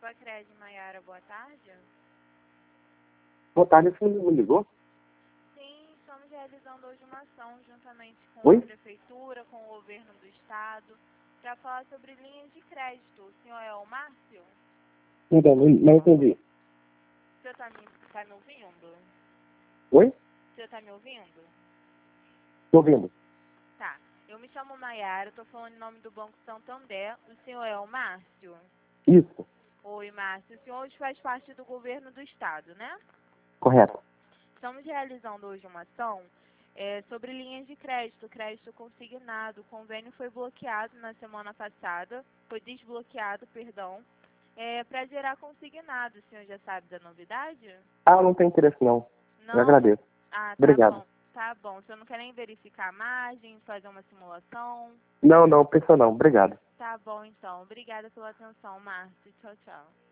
Bacred, Maiara, boa tarde. Boa tarde, você me ligou? Sim, estamos realizando hoje uma ação juntamente com Oi? a Prefeitura, com o Governo do Estado, para falar sobre linhas de crédito. O senhor é o Márcio? Então, não entendi. O senhor está me ouvindo? Oi? O senhor está me ouvindo? Tô ouvindo. Tá. Eu me chamo Maiara, estou falando em nome do Banco Santander. O senhor é o Márcio? Isso, Oi, Márcio. O senhor hoje faz parte do Governo do Estado, né? correto. Estamos realizando hoje uma ação sobre linhas de crédito consignado. O convênio foi bloqueado na semana passada, foi desbloqueado, perdão, para gerar consignado. O senhor já sabe da novidade? Ah, não tem interesse não. Eu Não? agradeço. Ah, tá Obrigado. bom. Tá bom. O senhor não quer nem verificar a margem, fazer uma simulação? Não, pensa não. Obrigado. Tá bom, então. Obrigada pela atenção, Márcio. Tchau, tchau.